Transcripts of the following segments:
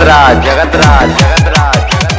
जगतराज जगतराज जगतराज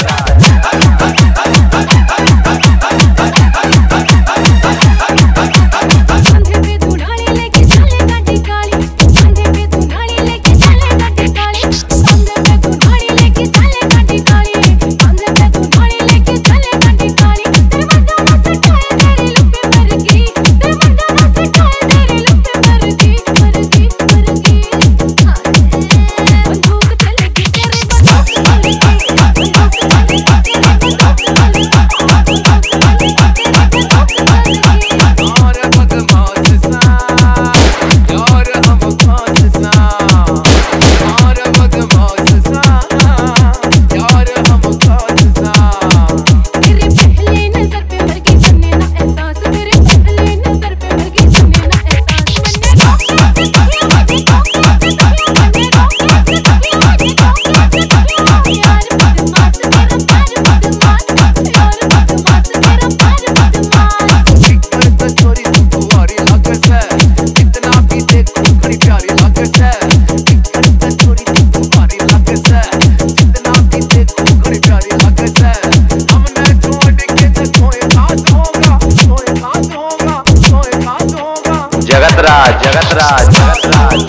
जगतराज जगतराज जगतराज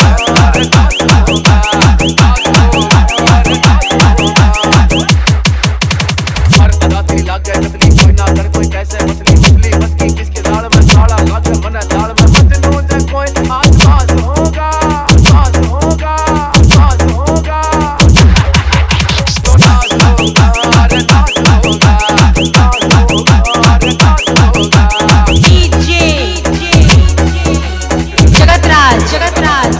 हर अदा तेरी लाग गए कतली कोई ना कर कोई कैसे मसली मुसली मस्की किसके दाल में साला लाग मन दाल में मत नो जा कोई आज पास होगा पास होगा पास होगा तो नाज होगा रे नाज होगा नाज होगा रे नाज होगा डीजे जगतराज जगतराज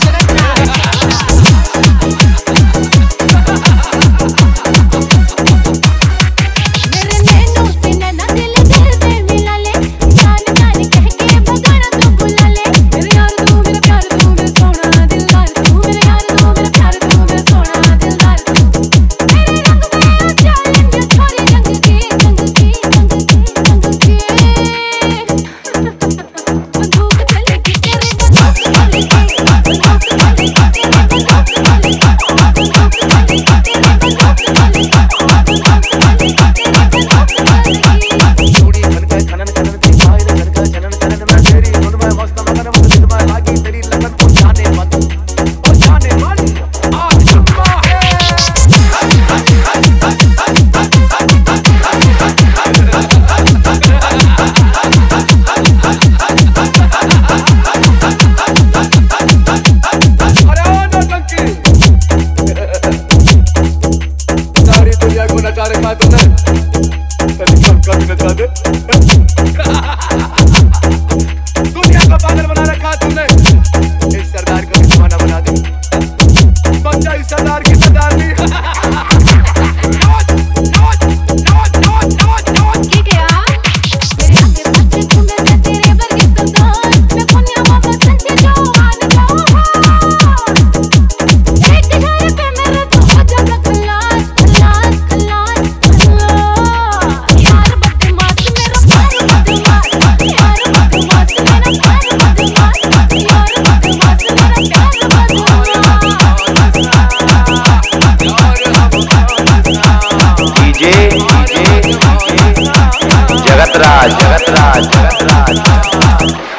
दुनिया का पागल बना रखा तूने इस सरदार का भी दीवाना बना दे बन जा इस सरदार की सरदारनी जगतराज जगतराज जगतराज